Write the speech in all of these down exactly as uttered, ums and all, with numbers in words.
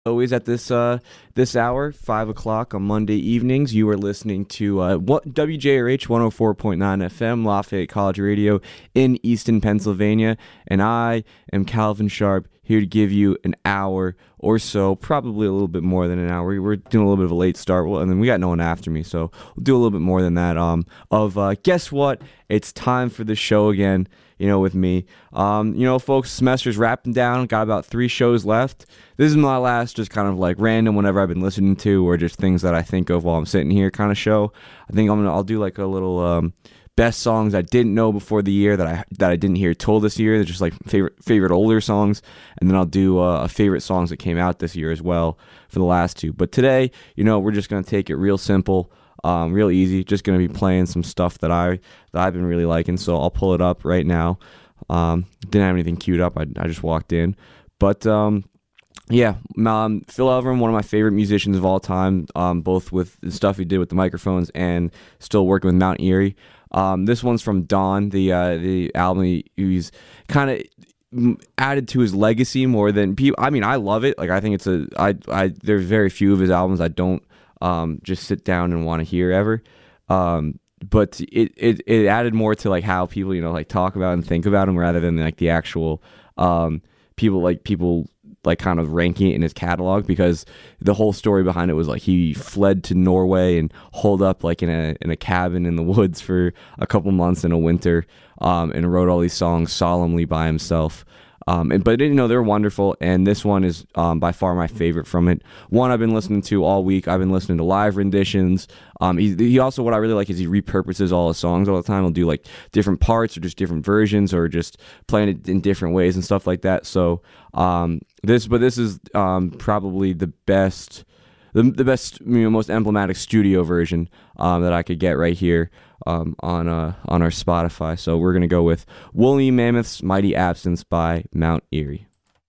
Always at this uh this hour, five o'clock on Monday evenings, you are listening to uh what W J R H one oh four point nine F M, Lafayette College Radio in Easton, Pennsylvania, and I am Calvin Sharp, here to give you an hour or so, probably a little bit more than an hour. We're doing a little bit of a late start, well, and then we got no one after me, so we'll do a little bit more than that. Um, of uh, guess what? It's time for the show again. You know, with me. Um, you know, folks, semester's wrapping down. Got about three shows left. This is my last just kind of like random whenever I've been listening to or just things that I think of while I'm sitting here kind of show. I think I'm gonna I'll do like a little um, best songs I didn't know before the year that I that I didn't hear till this year. They're just like favorite favorite older songs, and then I'll do uh, a favorite songs that came out this year as well for the last two. But today, you know, we're just gonna take it real simple. Um, real easy, just going to be playing some stuff that, I, that I've been really liking, so I'll pull it up right now. Um, didn't have anything queued up, I, I just walked in. But, um, yeah, um, Phil Elverum, one of my favorite musicians of all time, um, both with the stuff he did with the microphones and still working with Mount Eerie. Um, this one's from Dawn, the, uh, the album he, he's kind of added to his legacy more than people. I mean, I love it. Like, I think it's a, I, I, there's very few of his albums I don't Um, just sit down and want to hear ever. Um, but it, it, it added more to like how people, you know, like talk about and think about him rather than like the actual um, people, like people like kind of ranking it in his catalog, because the whole story behind it was like he fled to Norway and holed up like in a in a cabin in the woods for a couple months in a winter, um, and wrote all these songs solemnly by himself. Um, and, but, you know, they're wonderful, and this one is um, by far my favorite from it. One I've been listening to all week. I've been listening to live renditions. Um, he, he also, what I really like is he repurposes all his songs all the time. He'll do, like, different parts or just different versions or just playing it in different ways and stuff like that. So, um, this, but this is um, probably the best, the, the best, you know, most emblematic studio version um, that I could get right here. Um, on uh, on our Spotify. So we're going to go with Woolly Mammoth's Mighty Absence by Mount Eerie.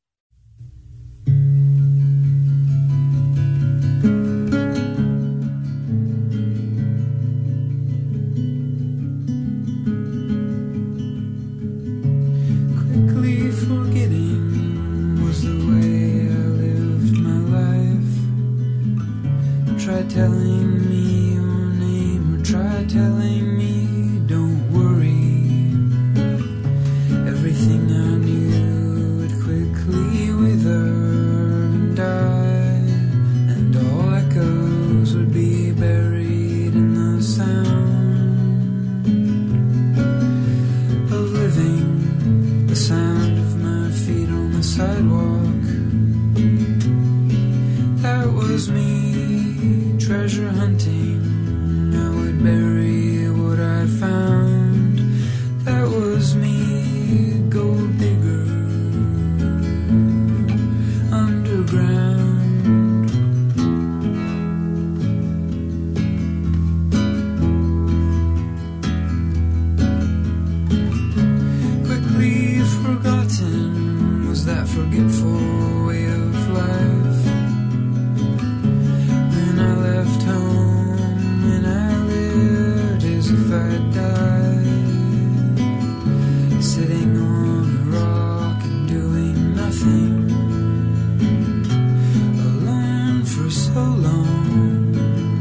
Quickly forgetting was the way I lived my life. Try telling me your name or try telling sidewalk. That was me, treasure hunting. I would bury what I found. That was me, gold digger, underground. Quickly forgotten was that forgetful way of life. When I left home and I lived as if I'd died, sitting on a rock and doing nothing, alone for so long.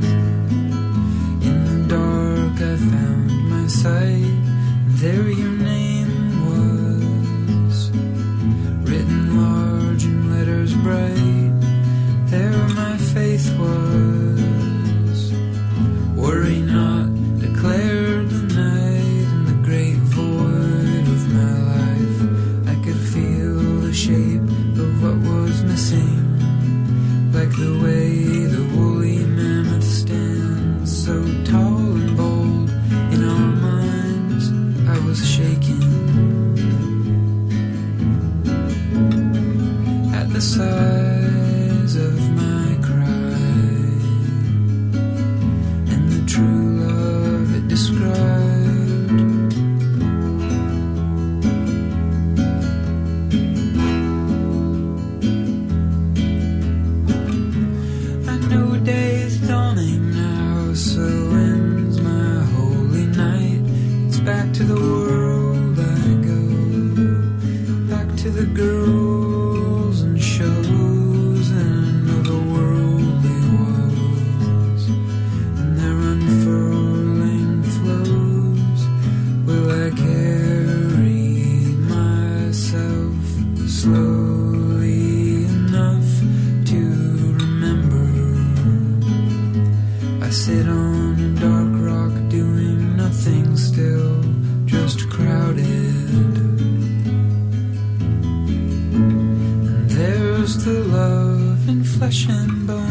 In the dark I found my sight, and there your name was, written large in letters bright. There my faith was. Worry not, declared the night. In the great void of my life, I could feel the shape of what was missing, like the way the woolly mammoth stands, so tall and bold in our minds. I was shaken at the size of my cry. sit on a dark rock doing nothing still, just crowded. And there's the love in flesh and bone.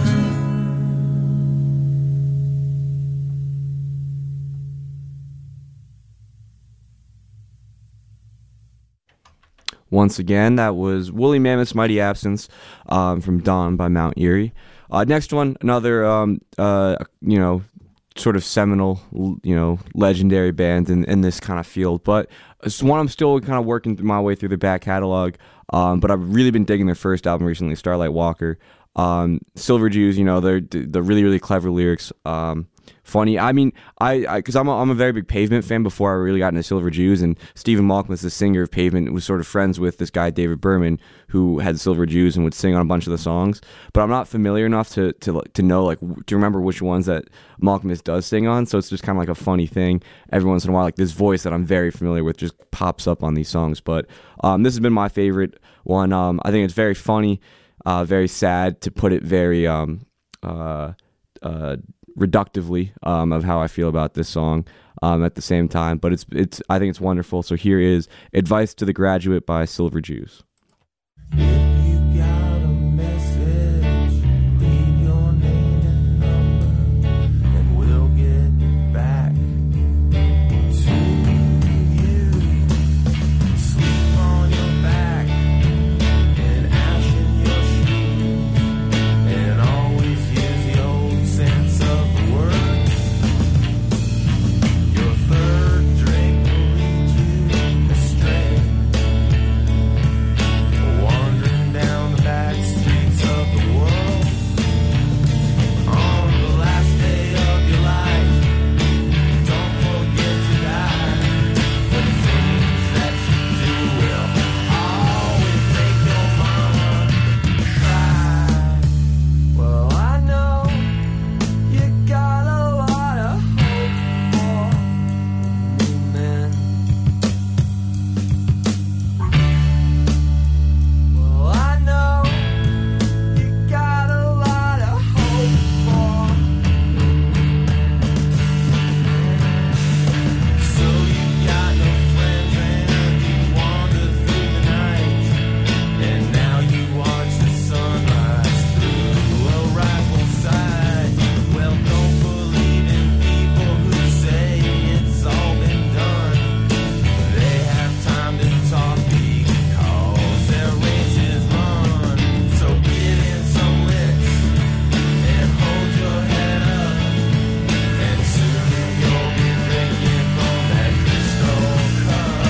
Once again, that was Woolly Mammoth's Mighty Absence um, from Dawn by Mount Eerie. Uh, next one, another, um, uh, you know, sort of seminal, you know, legendary band in, in this kind of field. But it's one I'm still kind of working my way through the back catalog. Um, but I've really been digging their first album recently, Starlight Walker. Um, Silver Jews, you know, they're the really, really clever lyrics. Um, funny. I mean, I, I cause I'm a, I'm a very big Pavement fan before I really got into Silver Jews, and Stephen Malkmus, the singer of Pavement, was sort of friends with this guy, David Berman, who had Silver Jews and would sing on a bunch of the songs, but I'm not familiar enough to, to, to know, like, to remember which ones that Malkmus does sing on. So it's just kind of like a funny thing. Every once in a while, like this voice that I'm very familiar with just pops up on these songs. But, um, this has been my favorite one. Um, I think it's very funny, uh, very sad, to put it very, um, uh, uh, reductively, um, of how I feel about this song, um, at the same time, but it's it's I think it's wonderful. So here is Advice to the Graduate by Silver Jews. If you got a message, leave your name and number, and we'll get back to you. Sleep on your back and ash in your shoes, and always use the old sense of the word. Your third drink will lead you astray, wandering down the back streets of the world. On the last day of your life, don't forget to die. The things that you do will always make your mama cry. Well, I know you got a lot of hope for new men. Well, I know you got a lot of hope for new men. So you got no friends and you wander through the night, and now you watch the sunrise through a rifle sight. Well, don't believe in people who say it's all been done. They have time to talk because their race is run. So get in some licks and hold your head up, and soon you'll be drinking from that crystal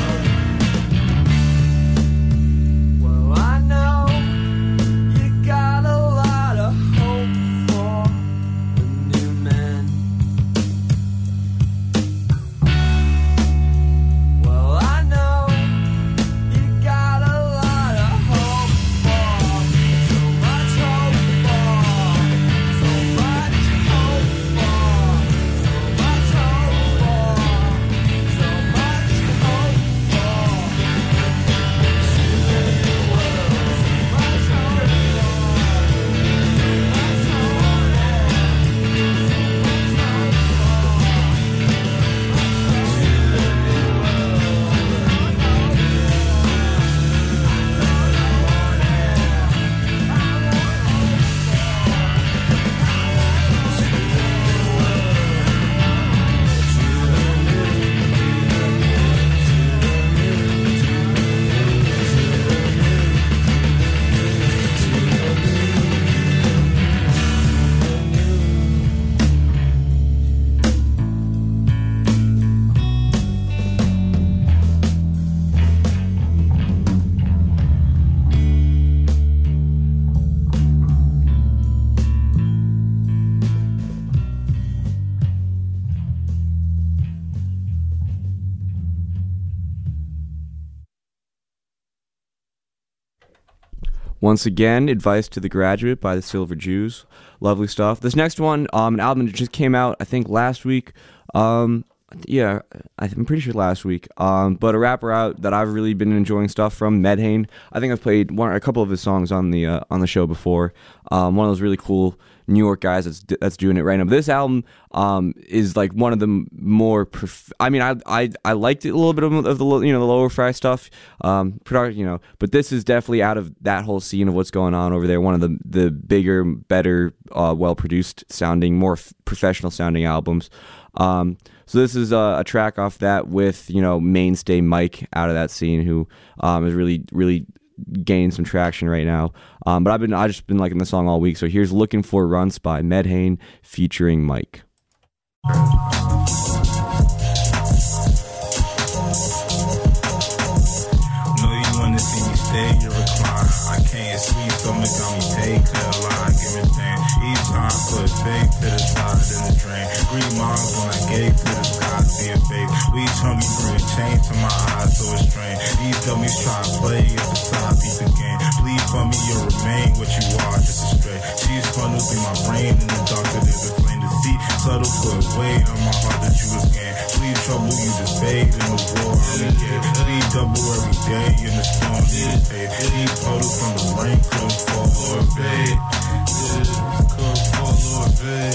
cup. Well, I know you got a lot of hope for the new men. Well, I know you got a lot of hope for, so much hope for, so much hope for, so much hope for, so much hope for, to the new world, so much hope Once again, Advice to the Graduate by the Silver Jews. Lovely stuff. This next one, um, an album that just came out, I think, last week. Um, Yeah, I'm pretty sure last week. Um, but a rapper out that I've really been enjoying stuff from, Medhane. I think I've played one, a couple of his songs on the uh, on the show before. Um, one of those really cool New York guys that's that's doing it right now. But this album um, is like one of the more. Prof- I mean, I I I liked it a little bit of, of the you know the Lower Fry stuff, um, product, you know. But this is definitely out of that whole scene of what's going on over there. One of the the bigger, better, uh, well produced sounding, more f- professional sounding albums. Um, so this is a, a track off that with, you know, mainstay Mike out of that scene, who um, is really, really gaining some traction right now. Um, but I've been, I just been liking the song all week. So here's "Looking for Runts" by Medhane featuring Mike. Know you wanna see me stay, you recline. I can't sleep, stomach got me paid, clear line, give me pain. Each time put fake to the side in the drain. Green moms when I gave to the sky, see a face. We chunky bring a change to my eyes, so it's strange. These dummies try to play, it's a side piece of game. Bleed for me, you'll remain what you are, just a stray. She's funneled through my brain in the dark, that is a plain to see. Subtle put weight on my heart that you was gain. Please trouble you just fade in the war, I'm engaged. Please double every day in the storm, need a pay. Please total from the rain, couldn't fall or fade. Couldn't fall or fade.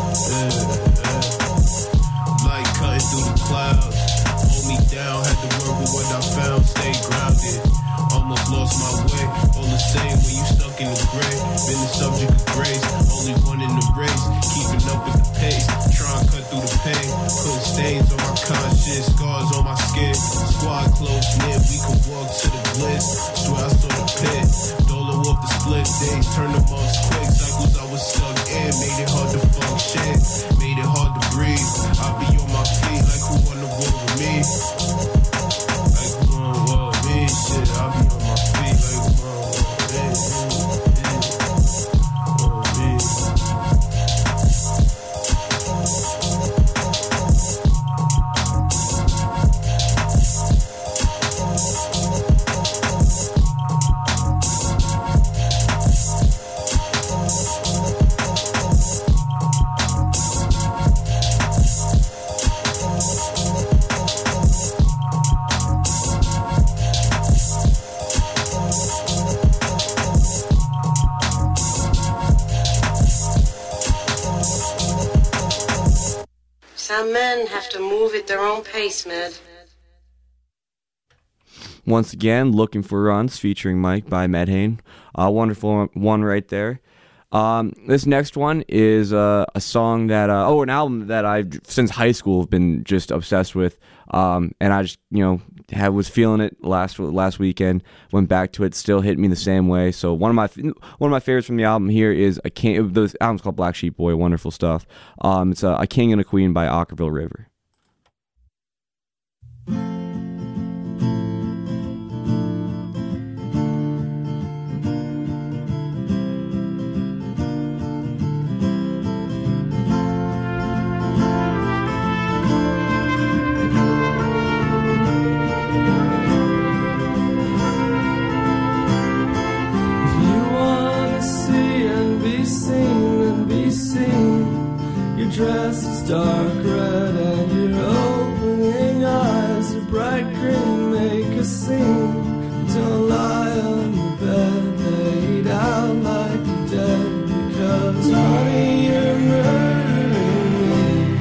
Light cutting through the clouds. Hold me down, had to work with what I found. Stay grounded. Almost lost my way. All the same when you stuck in the gray. Been the subject of grace. Only one in the race. Keeping up with the pace. Trying to cut through the pain. Put stains on my conscience. Scars on my skin. Squad close knit. We could walk to the bliss. Swear I saw the pit. Dolo off the split days. Turn them off quick. Cycles I was stuck in. Made it hard to function. Made it hard to breathe. I'll be on my feet like who wanna walk with me. Like who wanna walk with me. Shit, I'll be on my feet like who wanna walk with me. Walk with me. Some men have to move at their own pace, Med. Once again, "Looking for Runs" featuring Mike by Medhane. A uh, wonderful one right there. Um, this next one is uh, a song that, uh, oh, an album that I've since high school have been just obsessed with. Um, and I just, you know, have, was feeling it last last weekend. Went back to it, still hit me the same way. So one of my one of my favorites from the album here is a king. The album's called Black Sheep Boy. Wonderful stuff. Um, it's a, a King and a Queen by Ockerville River. Dress is dark red and your opening eyes are bright green. Make a scene. Don't lie on your bed, laid out like you're dead. Because honey, you're murdering me.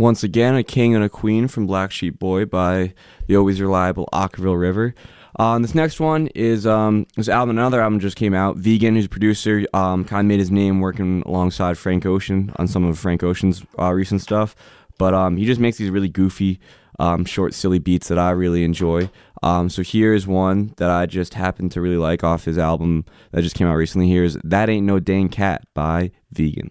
once again, A King and a Queen from Black Sheep Boy by the always reliable Ockerville River. Um, this next one is um, this album. Another album just came out. Vegan, who's a producer, um, kind of made his name working alongside Frank Ocean on some of Frank Ocean's uh, recent stuff. But um, he just makes these really goofy, um, short, silly beats that I really enjoy. Um, so here's one that I just happened to really like off his album that just came out recently. Here's That Ain't No Dang Cat by Vegan.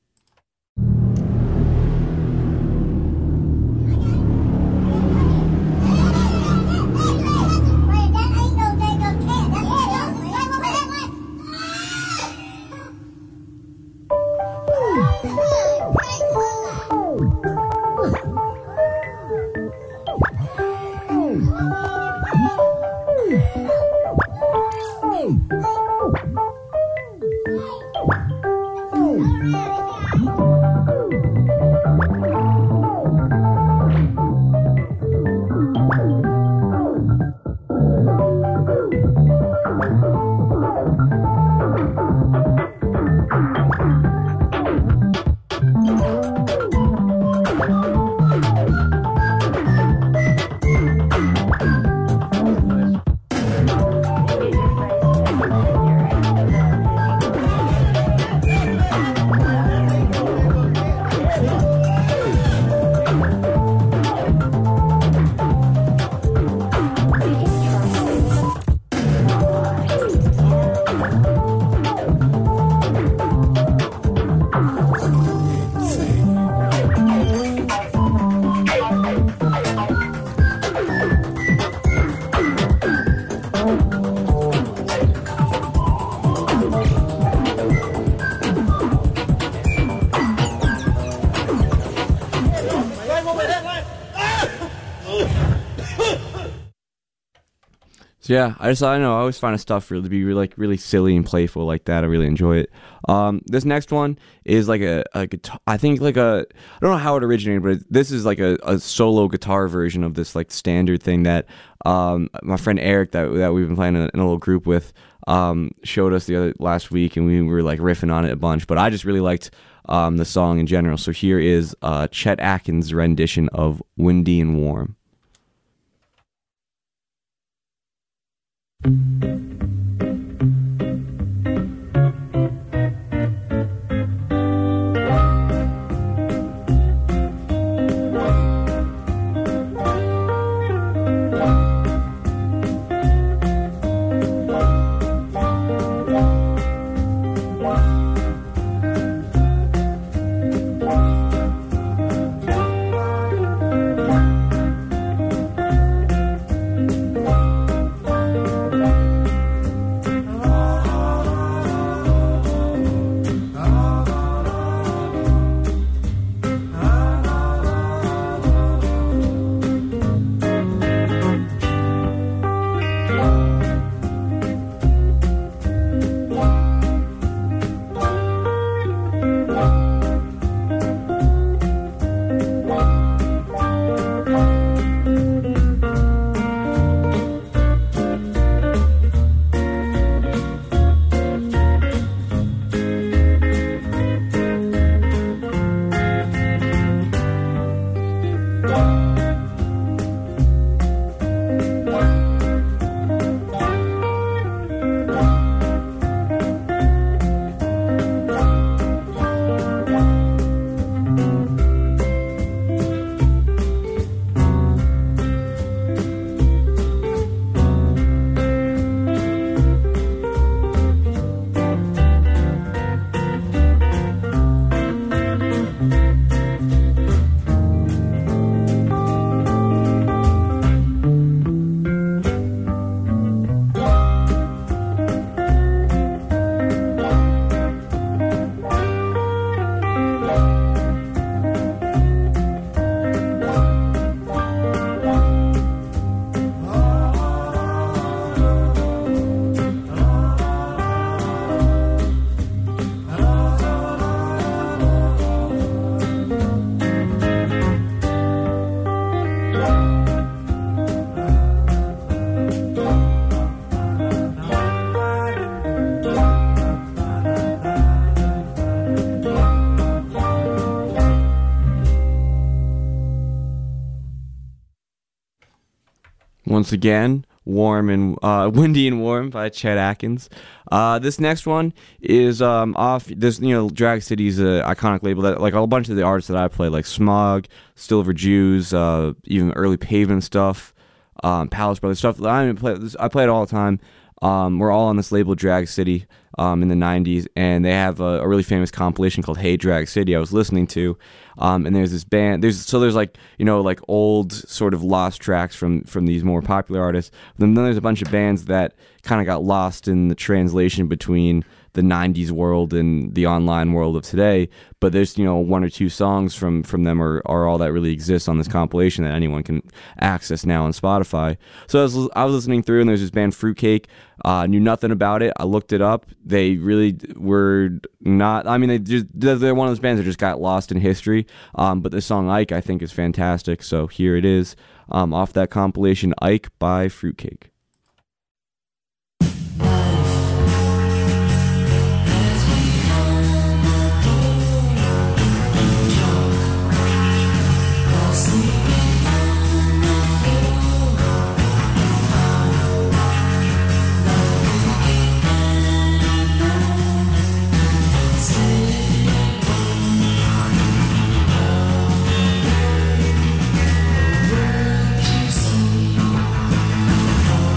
Yeah, I just I don't know I always find stuff really to be really, like really silly and playful like that. I really enjoy it. Um, this next one is like a, a guitar, I think like a I don't know how it originated, but this is like a, a solo guitar version of this like standard thing that um, my friend Eric that that we've been playing in a, in a little group with um, showed us the other last week, and we were like riffing on it a bunch. But I just really liked um, the song in general. So here is uh, Chet Atkins' rendition of "Windy and Warm." Once again, Warm and uh, Windy and Warm by Chet Atkins. Uh, this next one is um, off this, you know, Drag City's an iconic label that, like, a bunch of the artists that I play, like Smog, Silver Jews, uh, even early Pavement stuff, um, Palace Brothers stuff. I mean, play, I play it all the time. Um, we're all on this label, Drag City, um, in the nineties, and they have a, a really famous compilation called Hey Drag City I was listening to, um, and there's this band, there's so there's like, you know, like old sort of lost tracks from, from these more popular artists, then there's a bunch of bands that kind of got lost in the translation between the nineties world and the online world of today, but there's, you know, one or two songs from, from them are, are all that really exists on this compilation that anyone can access now on Spotify. So I was, I was listening through, and there's this band Fruitcake. Uh, knew nothing about it. I looked it up. They really were not, I mean, they just, they're one of those bands that just got lost in history, um, but the song Ike I think is fantastic, so here it is, um, off that compilation, Ike by Fruitcake. See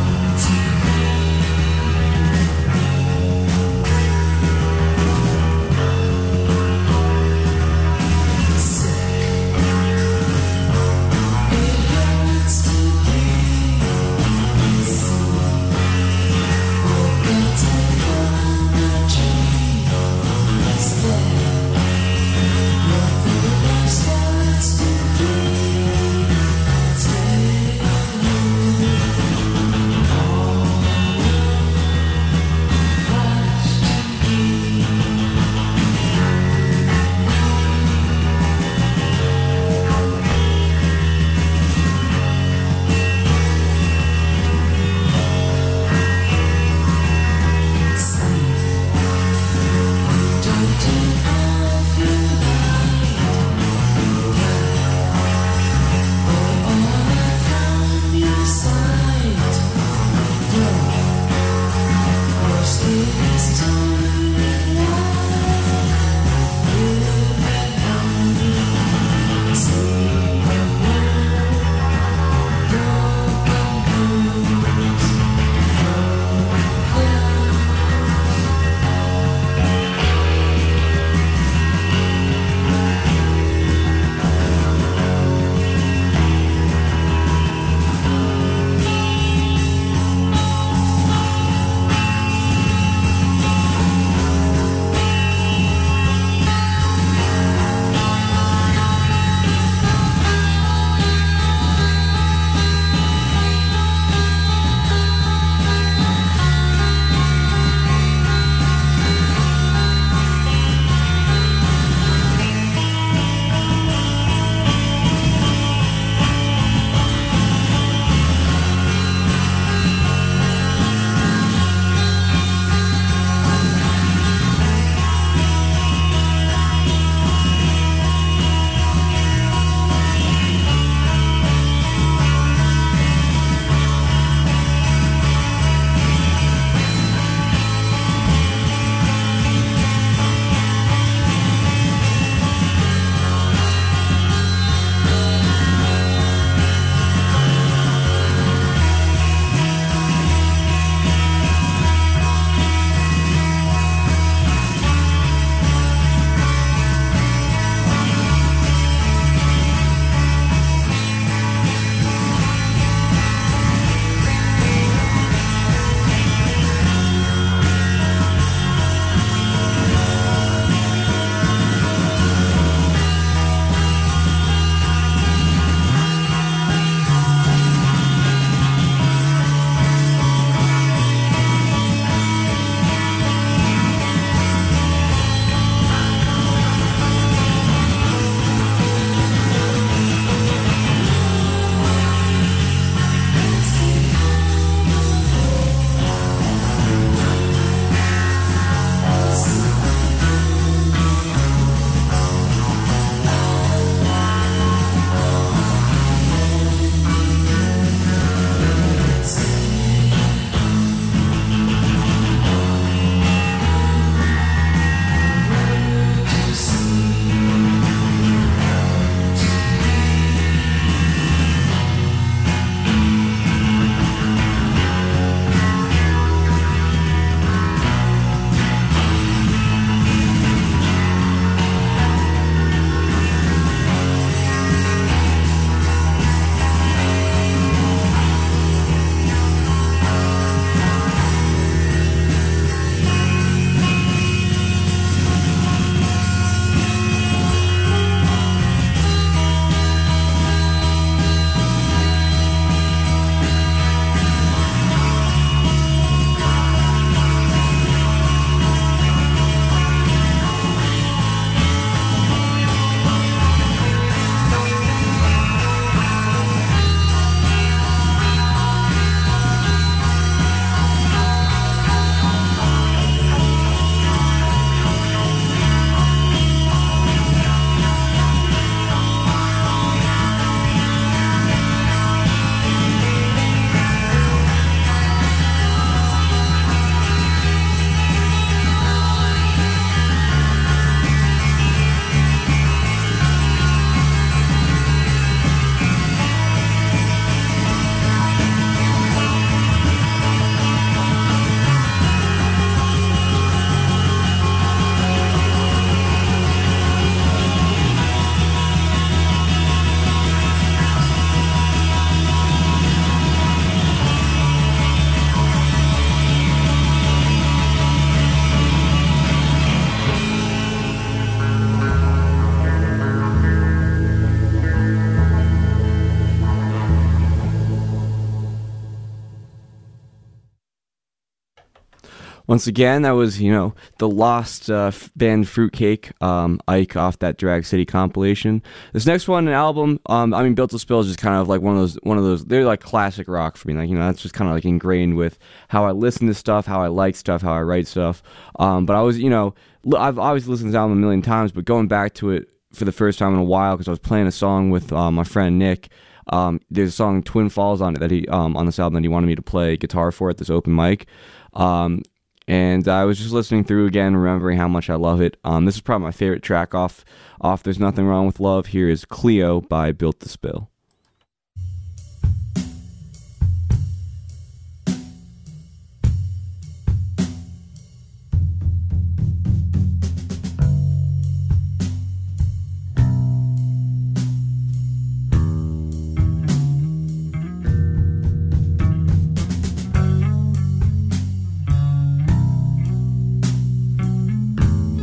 Once again, that was, you know, the lost uh, f- band Fruitcake, um, Ike off that Drag City compilation. This next one, an album, um, I mean, Built to Spill is just kind of like one of those, one of those, they're like classic rock for me. Like, you know, that's just kind of like ingrained with how I listen to stuff, how I like stuff, how I write stuff. Um, but I was, you know, l- I've always listened to this album a million times, but going back to it for the first time in a while, because I was playing a song with uh, my friend Nick. Um, there's a song Twin Falls on it that he, um, on this album that he wanted me to play guitar for at this open mic. Um, And I was just listening through again, remembering how much I love it. Um, this is probably my favorite track off, off There's Nothing Wrong with Love. Here is Cleo by Built to Spill.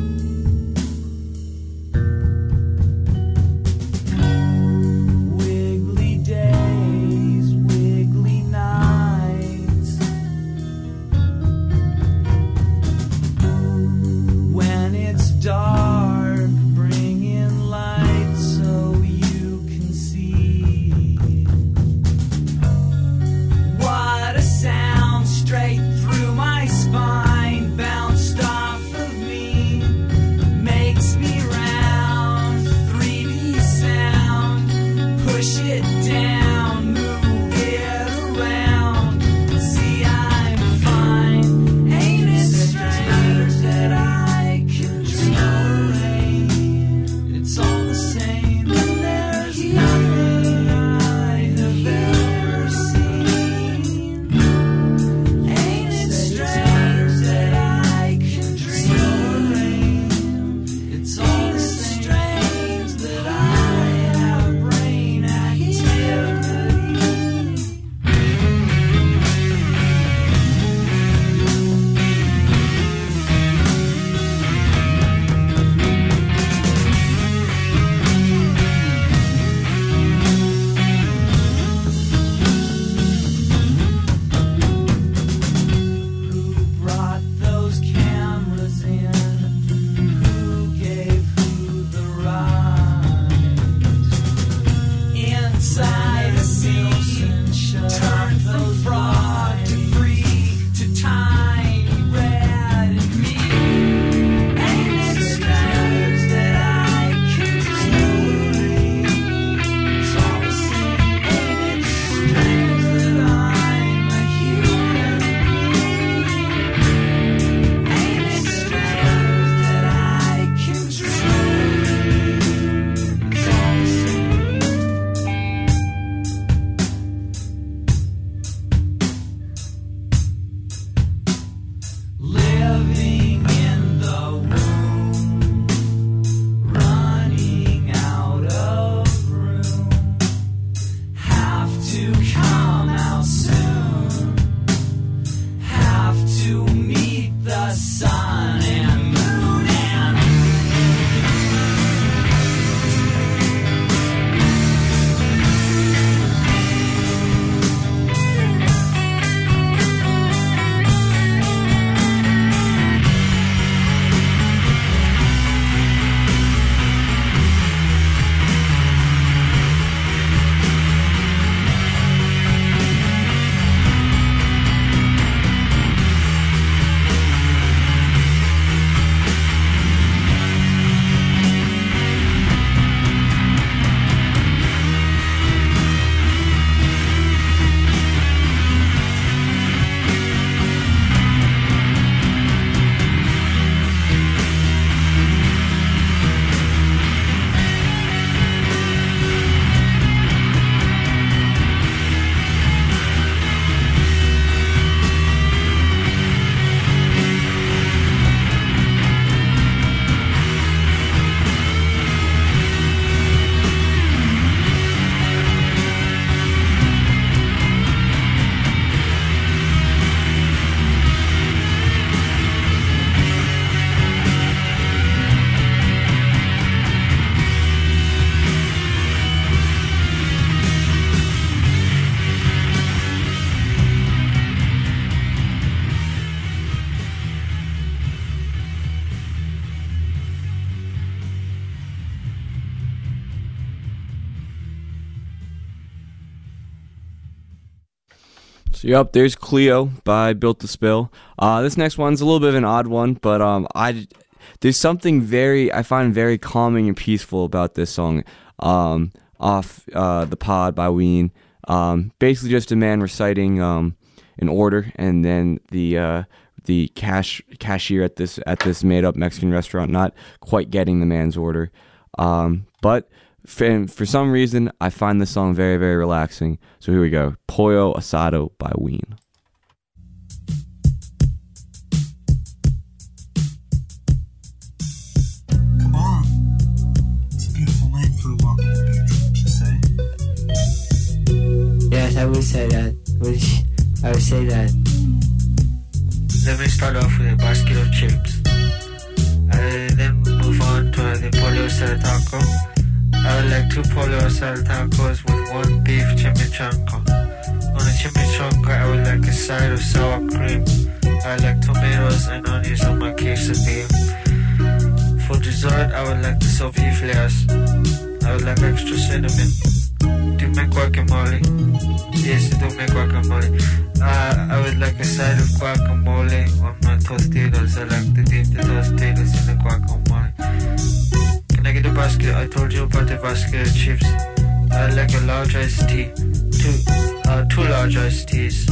With So, yep, there's Cleo by Built to Spill. Uh, this next one's a little bit of an odd one, but um, I there's something very I find very calming and peaceful about this song. Um, off uh, the Pod by Ween. Um, basically, just a man reciting um, an order, and then the uh, the cash cashier at this at this made up Mexican restaurant not quite getting the man's order. Um, but for, for some reason, I find this song very, very relaxing. So here we go. Pollo Asado by Ween. Come on. It's a beautiful night for a walk on the beach, wouldn't you say? Yes, I would say that. Would- I would say that. Let me start off with a basket of chips. I then move on to the pollo asado taco. I would like two pollo asado tacos with one beef chimichanga. On the chimichanga, I would like a side of sour cream. I like tomatoes and onions on my quesadilla. For dessert, I would like the soufflés. I would like extra cinnamon. Do you make guacamole? Yes, I do make guacamole. Uh, I would like a side of guacamole on my tostitos. I like to dip the tostitos in the guacamole. Can I get a basket? I told you about the basket of chips. I like a large iced tea. Two, uh, two large iced teas.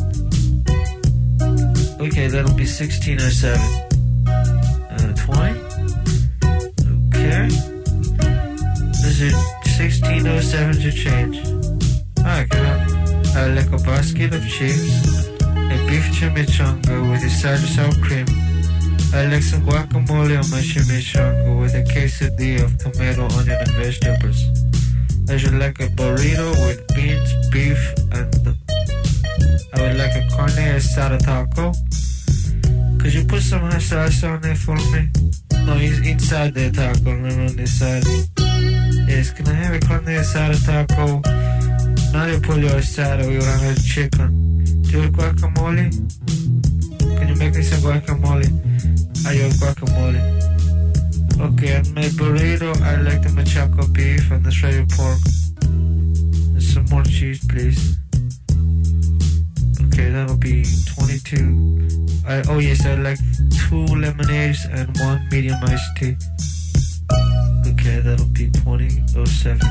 Okay, that'll be sixteen oh seven. Uh, twenty? Okay. This is sixteen oh seven to change. Okay. I like a basket of chips, a beef chimichanga with a side of sour cream. I like some guacamole on my chimichanga with a quesadilla of tomato, onion, and vegetables. I should like a burrito with beans, beef, and I would like a carne asada taco. Could you put some hot sauce on there for me? No, he's inside the taco, not on this side. Yes, can I have a carne asada taco? Not a pollo asado, we want to have chicken. Do you have guacamole? Can you make me some guacamole? I have guacamole. Okay, and my burrito, I like the machaco beef and the shredded pork. And some more cheese, please. Okay, that'll be twenty-two. I, oh yes, I like two lemonades and one medium iced tea. Okay, that'll be twenty oh seven.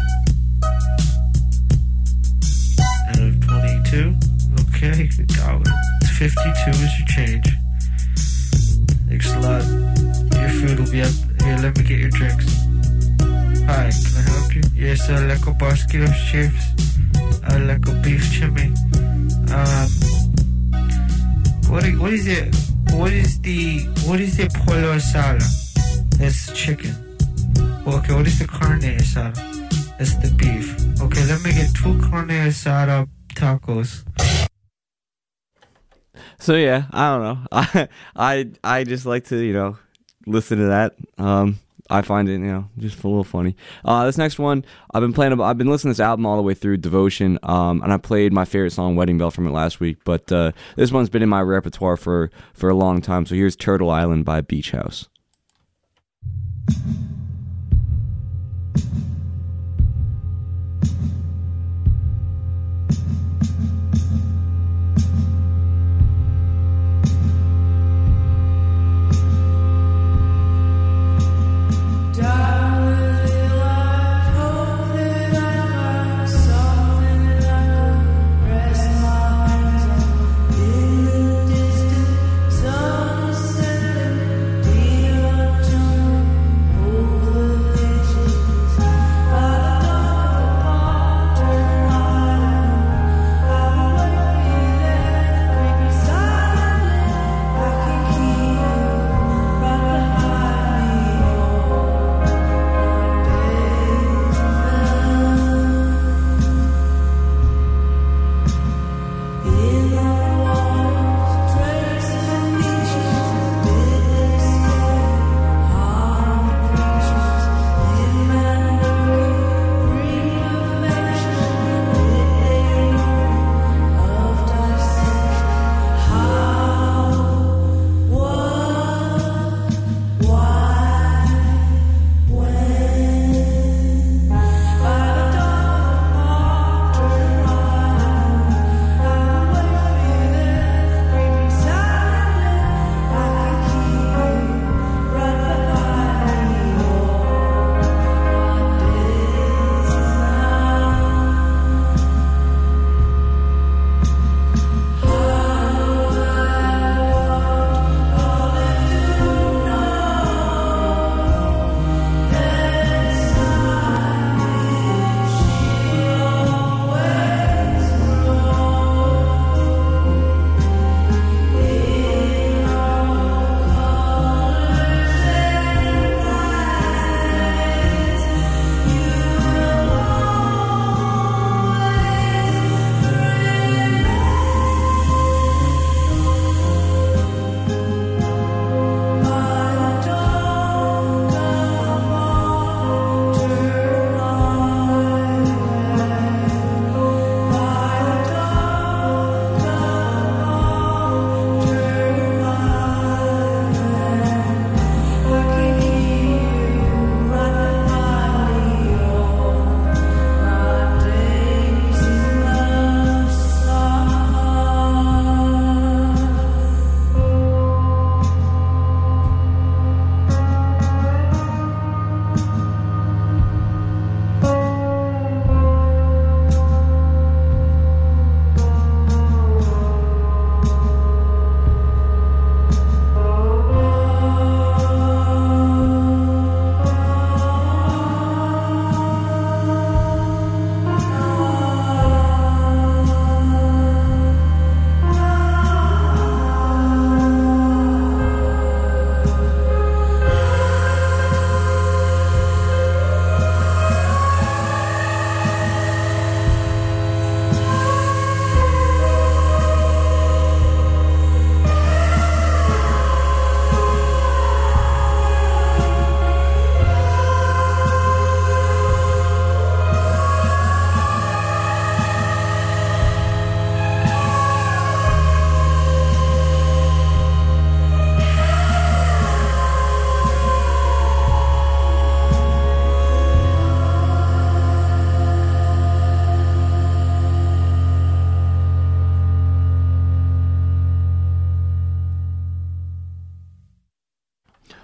Out of twenty-two. Okay, dollar. fifty-two is your change. Thanks a lot. Your food will be up. Here, let me get your drinks. Hi, can I help you? Yes, I like a basket of chips. I like a beef chimney. Um, what is, what is it? What is the what is the pollo asada? That's chicken. Okay, what is the carne asada? That's the beef. Okay, let me get two carne asada tacos. So yeah, I don't know. I I I just like to, you know, listen to that. Um, I find it, you know, just a little funny. Uh, this next one, I've been playing. I've been listening to this album all the way through, Devotion. Um, and I played my favorite song, Wedding Bell, from it last week. But uh, this one's been in my repertoire for for a long time. So here's Turtle Island by Beach House. Sun is setting, the jungle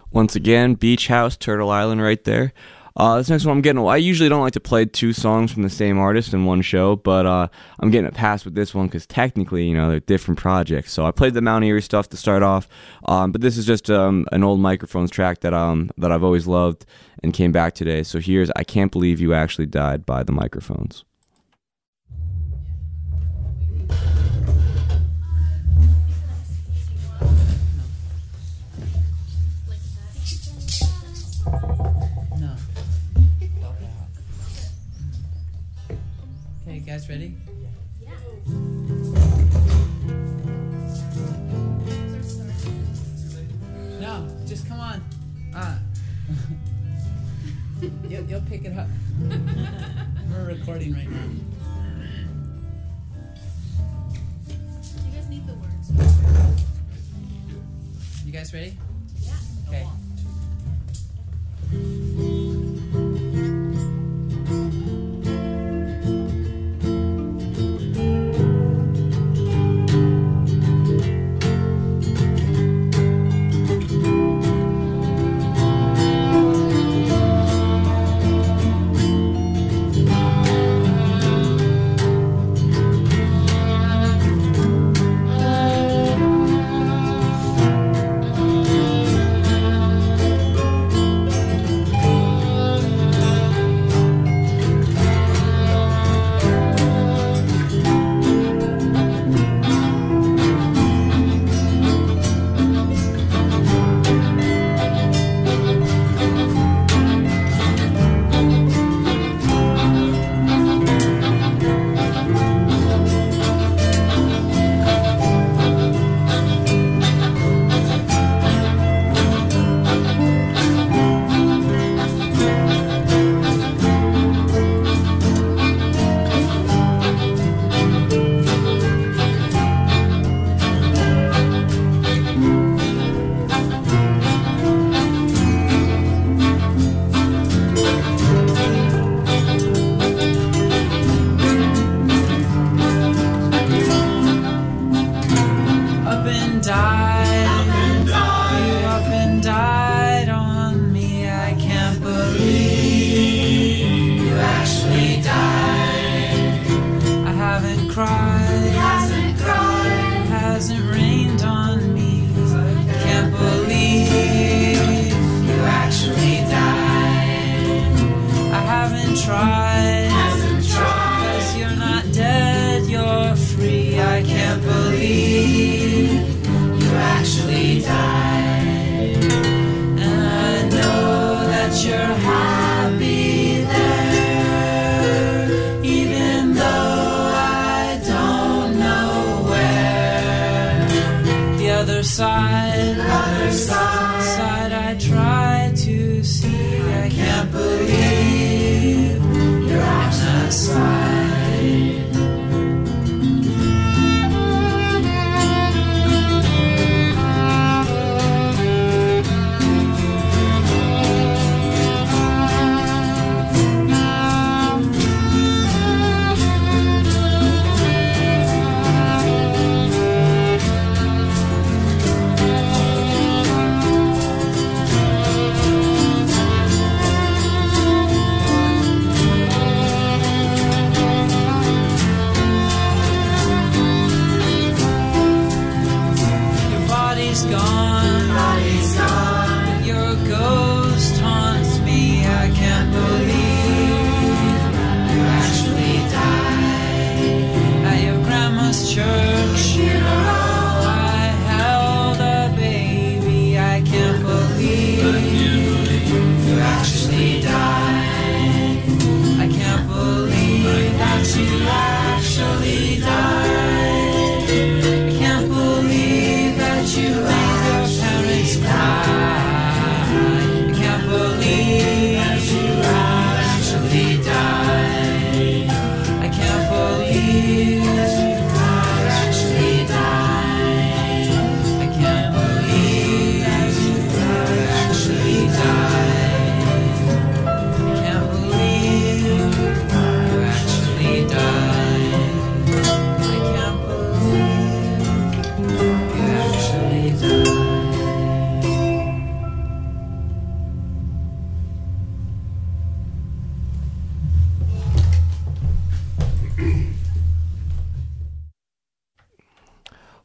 Once again, Beach House, Turtle Island right there. Uh, this next one I'm getting, I usually don't like to play two songs from the same artist in one show, but uh, I'm getting a pass with this one because technically, you know, they're different projects. So I played the Mount Erie stuff to start off, um, but this is just um, an old Microphones track that um that I've always loved and came back today. So here's I Can't Believe You Actually Died by the Microphones. Okay, guys ready? Yeah. No, just come on. Ah. you'll, you'll pick it up. We're recording right now. You guys need the words. You guys ready? Yeah. Okay.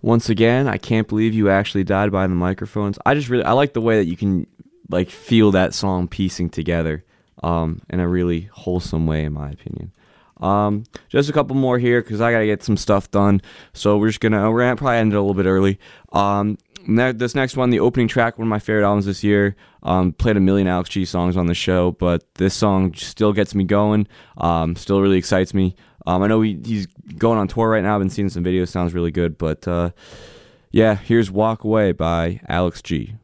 Once again, I can't believe you actually died by the microphones. I just really, I like the way that you can like feel that song piecing together um, in a really wholesome way, in my opinion. Um, just a couple more here because I gotta get some stuff done. So we're just gonna we're gonna probably end it a little bit early. Um, ne- this next one, the opening track, one of my favorite albums this year. Um, played a million Alex G songs on the show, but this song still gets me going. Um, still really excites me. Um, I know he, he's going on tour right now. I've been seeing some videos. Sounds really good. But uh, yeah, here's "Walk Away" by Alex G.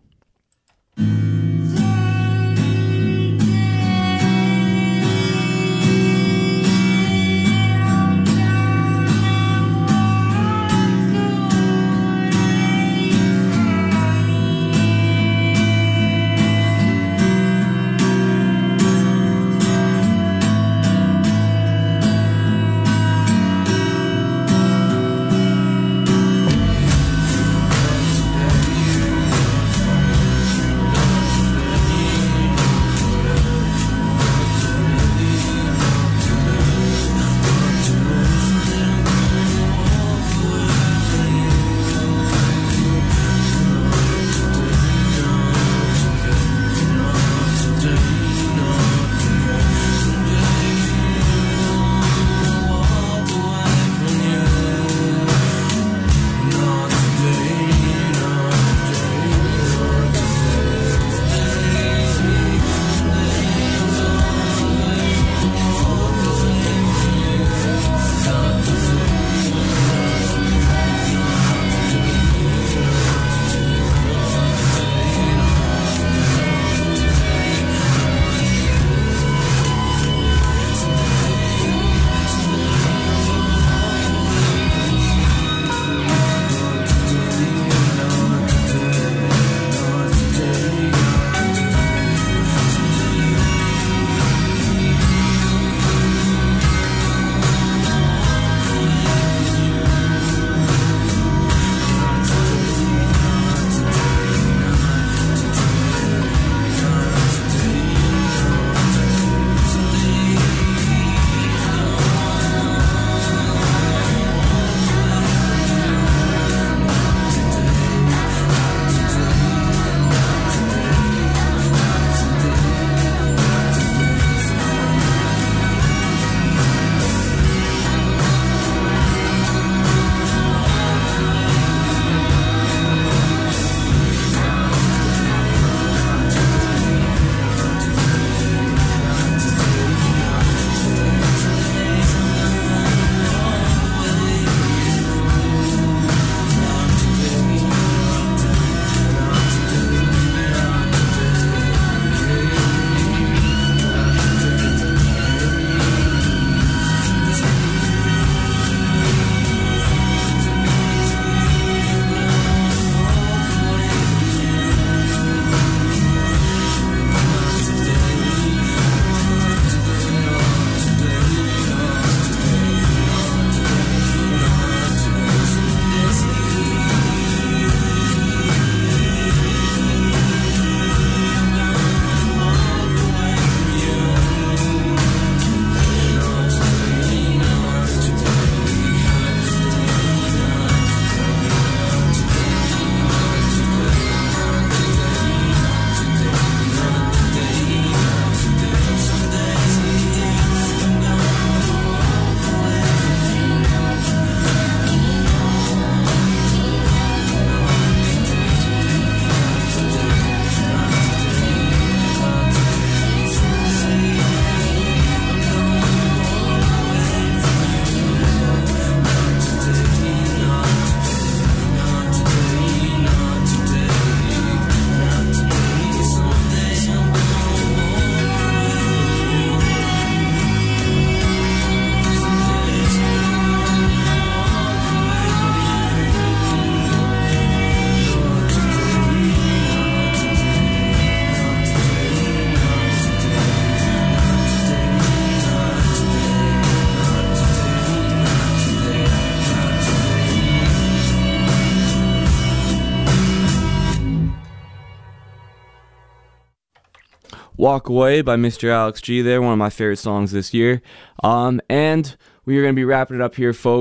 Walk Away by Mister Alex G there, one of my favorite songs this year. Um, and we are going to be wrapping it up here, folks.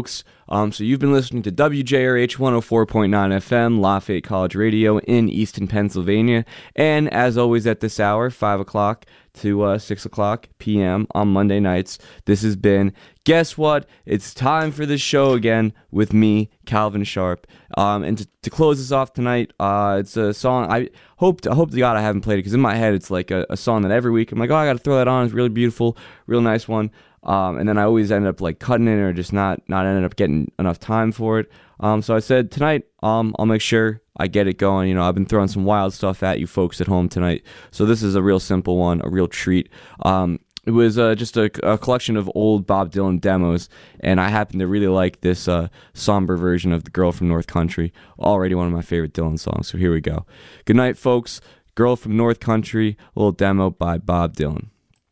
Um, so you've been listening to W J R H one oh four point nine F M, Lafayette College Radio in Easton, Pennsylvania. And as always at this hour, five o'clock to uh, six o'clock p m on Monday nights, this has been, guess what? It's time for this show again with me, Calvin Sharp. Um, and to, to close this off tonight, uh, it's a song I hope to, I hope to God I haven't played it, because in my head it's like a, a song that every week I'm like, oh, I got to throw that on. It's really beautiful, real nice one. Um, and then I always end up like cutting it or just not not ended up getting enough time for it. Um, so I said tonight, um, I'll make sure I get it going. You know, I've been throwing some wild stuff at you folks at home tonight. So this is a real simple one, a real treat. Um, it was uh, just a, a collection of old Bob Dylan demos, and I happen to really like this uh, somber version of The Girl from North Country. Already one of my favorite Dylan songs. So here we go. Good night, folks. Girl from North Country, a little demo by Bob Dylan.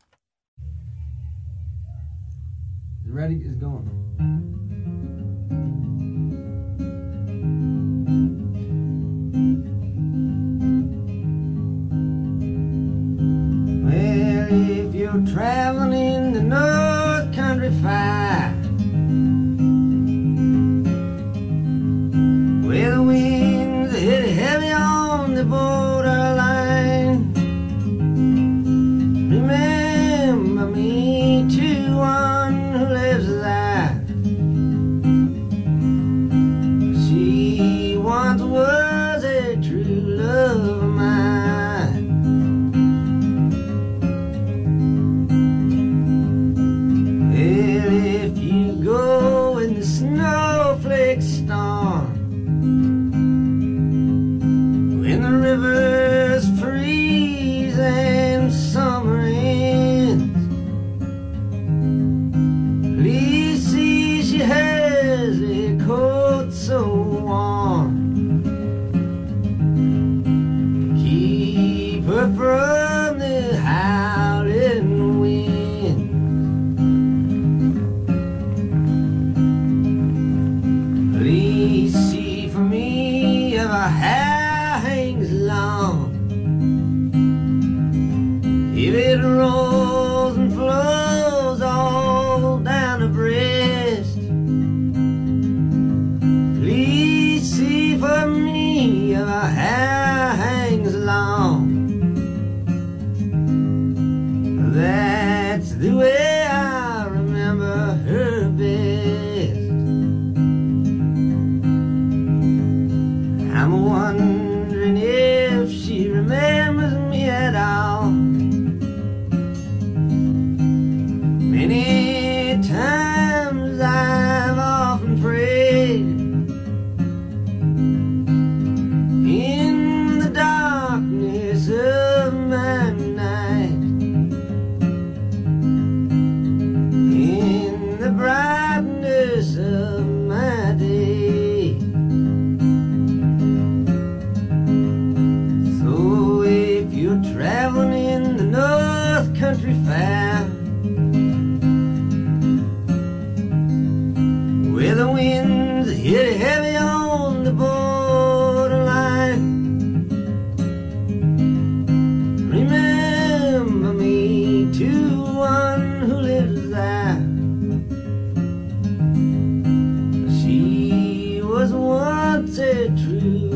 Ready? It's going. Well, if you're traveling in the North Country Fire, where the winds hit heavy on the borderline, remember me to one who lives there. She once was a true love of mine. Well, if you go in the snowflake storm, when the rivers freeze and summer ends, please see she has a coat so warm, keep her from the howling wind. Please see for me if her hair hangs long, if it rolls and flows all down her breast. Please see for me if her hair hangs long. That's the way I remember her best. I'm wondering if she remembers me at all. Many times I've often prayed in the darkness of my night, in the brightness of my day. So if you're traveling in the North Country Fair, where the winds hit heavy on the borderline, remember me to one who lives there. She was once a true